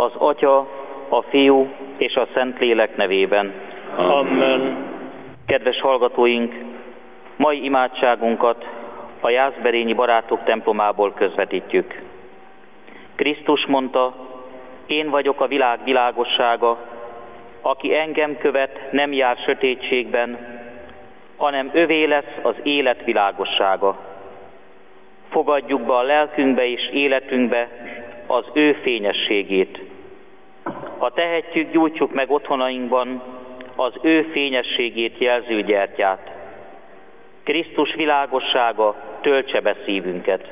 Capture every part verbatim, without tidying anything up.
Az Atya, a Fiú és a Szentlélek nevében. Amen. Kedves hallgatóink, mai imádságunkat a Jászberényi Barátok templomából közvetítjük. Krisztus mondta, én vagyok a világ világossága, aki engem követ, nem jár sötétségben, hanem övé lesz az élet világossága. Fogadjuk be a lelkünkbe és életünkbe az ő fényességét. Ha tehetjük, gyújtsuk meg otthonainkban az ő fényességét jelző gyertyát. Krisztus világossága töltse be szívünket.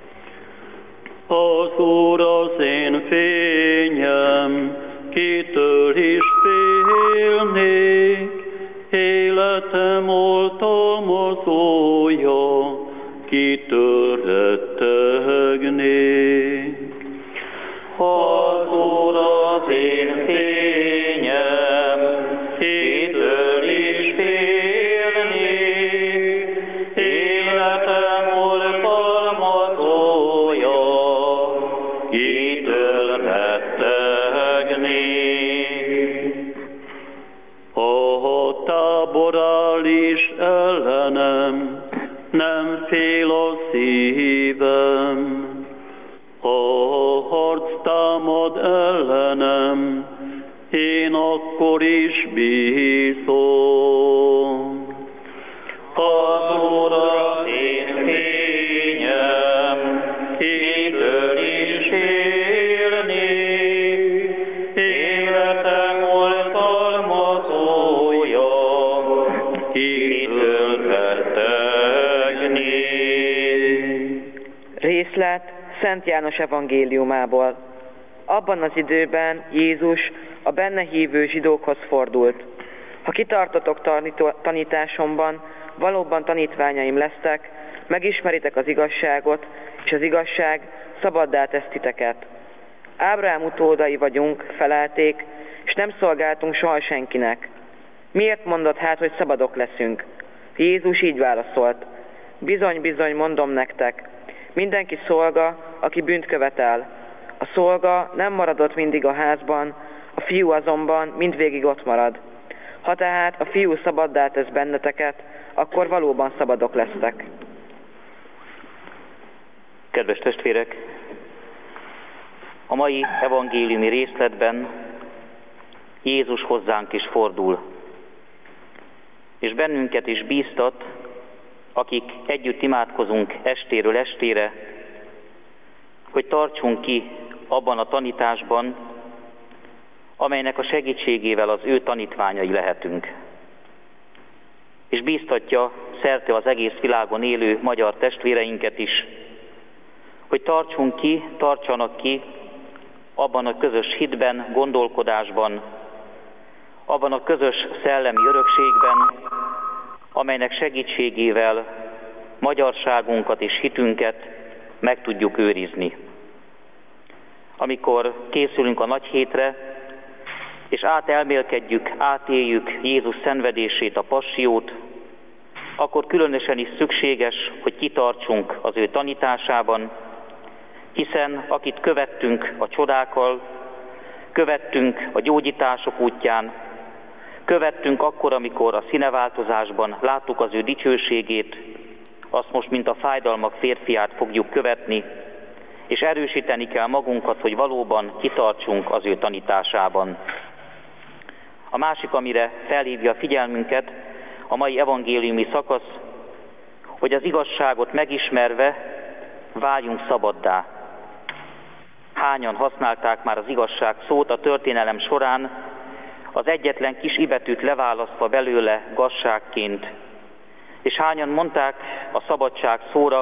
Az Úr az én fényem, kitől is félnék, életem oltalmazója, kitől rettegnék. Az Úr az én fényem, kitől is félnék, életem oltalmazója, kitől rettegnék. A tábor áll is ellenem, nem fél a szívem. A harc támad ellenem, én akkor is bízom. Az Úr az én fényem, kitől is félnék, életem oltalmazója, kitől rettegnék. Részlet Szent János evangéliumából. Abban az időben Jézus a benne hívő zsidókhoz fordult. Ha kitartotok tanításomban, valóban tanítványaim lesztek, megismeritek az igazságot, és az igazság szabaddá tesz titeket. Ábrahám utódai vagyunk, felelték, és nem szolgáltunk soha senkinek. Miért mondod hát, hogy szabadok leszünk? Jézus így válaszolt. Bizony, bizony, mondom nektek, mindenki szolga, aki bűnt követel. A szolga nem maradott mindig a házban, a fiú azonban mindvégig ott marad. Ha tehát a fiú szabaddá tesz benneteket, akkor valóban szabadok lesztek. Kedves testvérek, a mai evangéliumi részletben Jézus hozzánk is fordul, és bennünket is bíztat, akik együtt imádkozunk estéről estére, hogy tartsunk ki abban a tanításban, amelynek a segítségével az ő tanítványai lehetünk. És bíztatja szerte az egész világon élő magyar testvéreinket is, hogy tartsunk ki, tartsanak ki abban a közös hitben, gondolkodásban, abban a közös szellemi örökségben, amelynek segítségével magyarságunkat és hitünket meg tudjuk őrizni. Amikor készülünk a nagy hétre, és átelmélkedjük, átéljük Jézus szenvedését, a passiót, akkor különösen is szükséges, hogy kitartsunk az ő tanításában, hiszen akit követtünk a csodákkal, követtünk a gyógyítások útján, követtünk akkor, amikor a színeváltozásban láttuk az ő dicsőségét, azt most, mint a fájdalmak férfiát fogjuk követni, és erősíteni kell magunkat, hogy valóban kitartsunk az ő tanításában. A másik, amire felhívja a figyelmünket a mai evangéliumi szakasz, hogy az igazságot megismerve váljunk szabaddá. Hányan használták már az igazság szót a történelem során, az egyetlen kis ibetűt leválasztva belőle gazságként. És hányan mondták a szabadság szóra,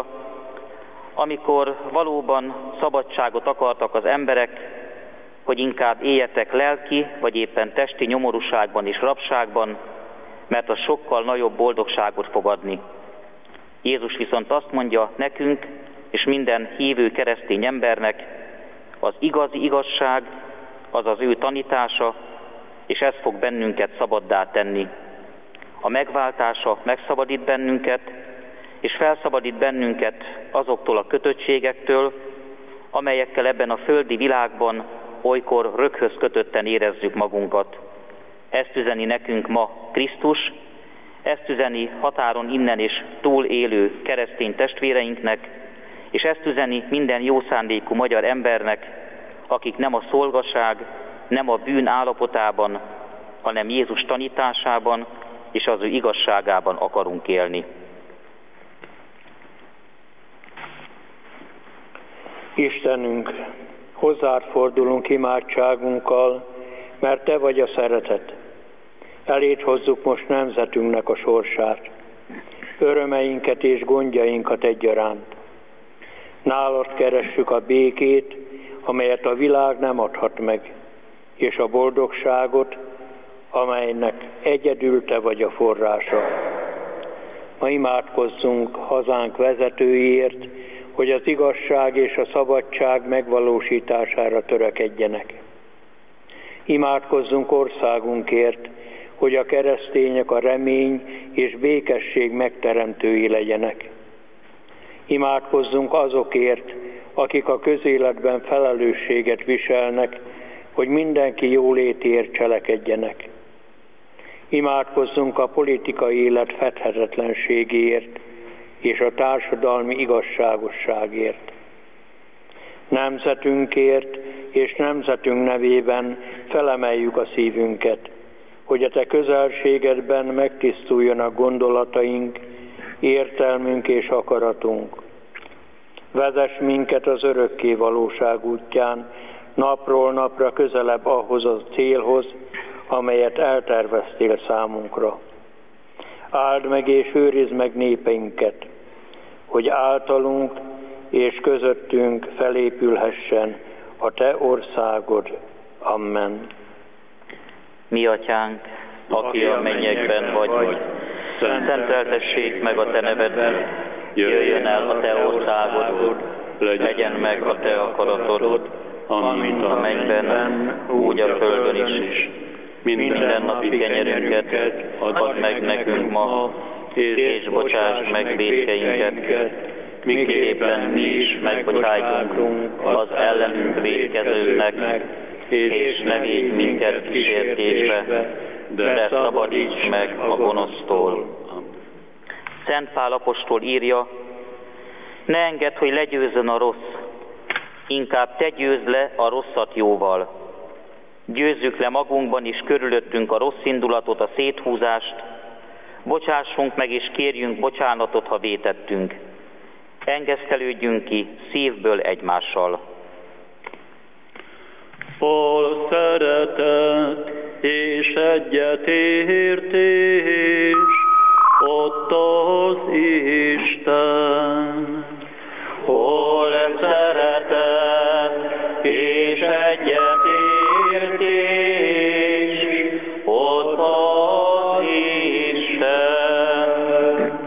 amikor valóban szabadságot akartak az emberek, hogy inkább éljetek lelki, vagy éppen testi nyomorúságban és rabságban, mert az sokkal nagyobb boldogságot fog adni. Jézus viszont azt mondja nekünk, és minden hívő keresztény embernek, az igazi igazság, az az ő tanítása, és ez fog bennünket szabaddá tenni. A megváltása megszabadít bennünket, és felszabadít bennünket azoktól a kötöttségektől, amelyekkel ebben a földi világban olykor röghöz kötötten érezzük magunkat. Ezt üzeni nekünk ma Krisztus, ezt üzeni határon innen és túl élő keresztény testvéreinknek, és ezt üzeni minden jó szándékú magyar embernek, akik nem a szolgaság, nem a bűn állapotában, hanem Jézus tanításában és az ő igazságában akarunk élni. Istenünk, hozzád fordulunk imádságunkkal, mert Te vagy a szeretet. Eléd hozzuk most nemzetünknek a sorsát, örömeinket és gondjainkat egyaránt. Nálad keressük a békét, amelyet a világ nem adhat meg, és a boldogságot, amelynek egyedül Te vagy a forrása. Ma imádkozzunk hazánk vezetőiért, hogy az igazság és a szabadság megvalósítására törekedjenek. Imádkozzunk országunkért, hogy a keresztények a remény és békesség megteremtői legyenek. Imádkozzunk azokért, akik a közéletben felelősséget viselnek, hogy mindenki jólétért cselekedjenek. Imádkozzunk a politikai élet fedhetetlenségéért és a társadalmi igazságosságért. Nemzetünkért és nemzetünk nevében felemeljük a szívünket, hogy a Te közelségedben megtisztuljanak gondolataink, értelmünk és akaratunk. Vezess minket az örökké valóság útján, napról napra közelebb ahhoz a célhoz, amelyet elterveztél számunkra. Áld meg és őrizd meg népeinket, hogy általunk és közöttünk felépülhessen a Te országod. Amen. Mi atyánk, aki a mennyekben vagy, szenteltessék meg a Te neved, jöjjön el a Te országod, legyen meg a Te akaratod, amint a mennyben, úgy a földön is. Minden napi kenyerünket add meg nekünk ma, és bocsásd meg vétkeinket, miképpen mi is megbocsájtunk az ellenünk vétkezőknek, és ne védj minket kísértésbe, de szabadíts meg a gonosztól. Szent Pál apostol írja, ne engedd, hogy legyőzzön a rossz, inkább te győzd le a rosszat jóval. Győzzük le magunkban is körülöttünk a rossz indulatot, a széthúzást, bocsássunk meg és kérjünk bocsánatot, ha vétettünk. Engesztelődjünk ki szívből egymással. Hol szeretet és egyetértés, ott az Isten. Hol szeretet és egyetértés, ott az Isten.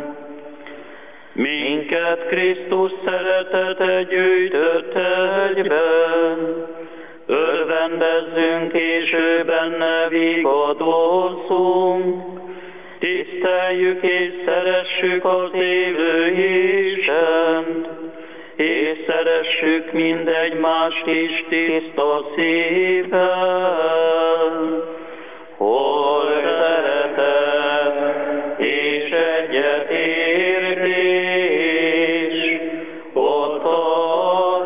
Minket Krisztus szeretete gyűjtött egyben, örvendezzünk és ő benne vigadozzunk, tiszteljük és szeressük az élő Istent, és szeressük mindegymást is tiszta szívvel. Hol szeretet és egyetértés, ott az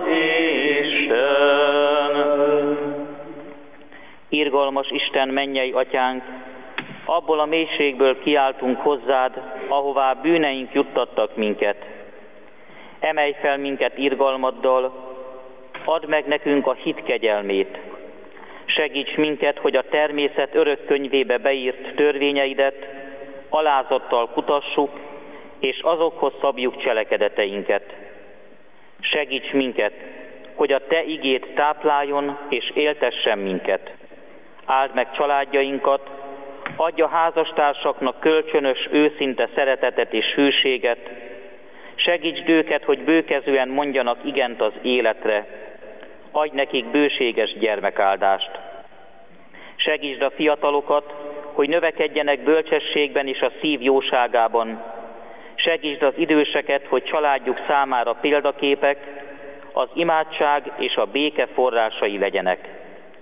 Isten. Irgalmas Isten, mennyei atyánk, abból a mélységből kiáltunk hozzád, ahová bűneink juttattak minket. Emelj fel minket irgalmaddal, add meg nekünk a hit kegyelmét. Segíts minket, hogy a természet örök könyvébe beírt törvényeidet alázattal kutassuk, és azokhoz szabjuk cselekedeteinket. Segíts minket, hogy a Te igéd tápláljon és éltessen minket. Áld meg családjainkat, adj a házastársaknak kölcsönös, őszinte szeretetet és hűséget, segítsd őket, hogy bőkezően mondjanak igent az életre, adj nekik bőséges gyermekáldást. Segítsd a fiatalokat, hogy növekedjenek bölcsességben és a szív jóságában. Segítsd az időseket, hogy családjuk számára példaképek, az imádság és a béke forrásai legyenek.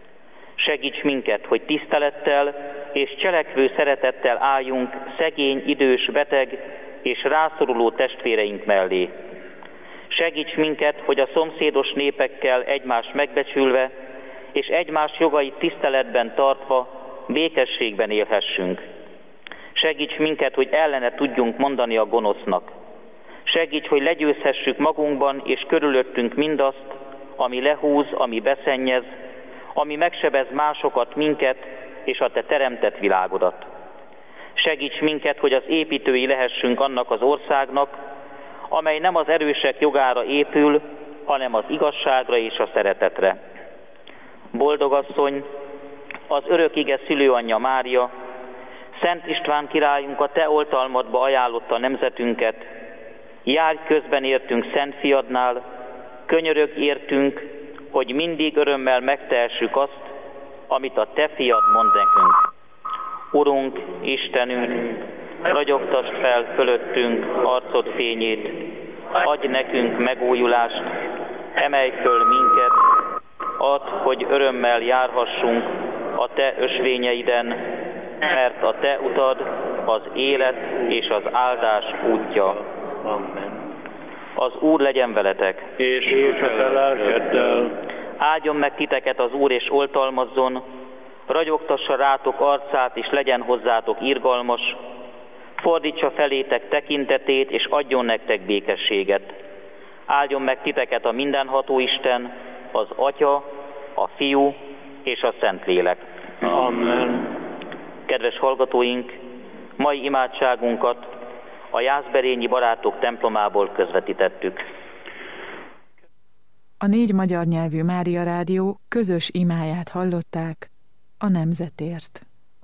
Segíts minket, hogy tisztelettel és cselekvő szeretettel álljunk szegény, idős, beteg és rászoruló testvéreink mellé. Segíts minket, hogy a szomszédos népekkel egymást megbecsülve és egymás jogait tiszteletben tartva békességben élhessünk. Segíts minket, hogy ellene tudjunk mondani a gonosznak. Segíts, hogy legyőzhessük magunkban és körülöttünk mindazt, ami lehúz, ami beszennyez, ami megsebez másokat, minket és a Te teremtett világodat. Segíts minket, hogy az építői lehessünk annak az országnak, amely nem az erősek jogára épül, hanem az igazságra és a szeretetre. Boldogasszony, az örök ige szülőanyja Mária, Szent István királyunk a Te oltalmadba ajánlotta nemzetünket, járj közben értünk Szent Fiadnál, könyörög értünk, hogy mindig örömmel megtehessük azt, amit a Te Fiad mond nekünk. Urunk, Istenünk, ragyogtasd fel fölöttünk arcod fényét, adj nekünk megújulást, emelj föl minket, add, hogy örömmel járhassunk a Te ösvényeiden, mert a Te utad az élet és az áldás útja. Amen. Az Úr legyen veletek. És, és a te lelkeddel. Áldjon meg titeket az Úr, és oltalmazzon, ragyogtassa rátok arcát, és legyen hozzátok irgalmas, fordítsa felétek tekintetét, és adjon nektek békességet. Áldjon meg titeket a mindenható Isten, az Atya, a Fiú és a Szentlélek. Amen. Kedves hallgatóink, mai imádságunkat a Jászberényi Barátok templomából közvetítettük. A négy magyar nyelvű Mária Rádió közös imáját hallották a nemzetért.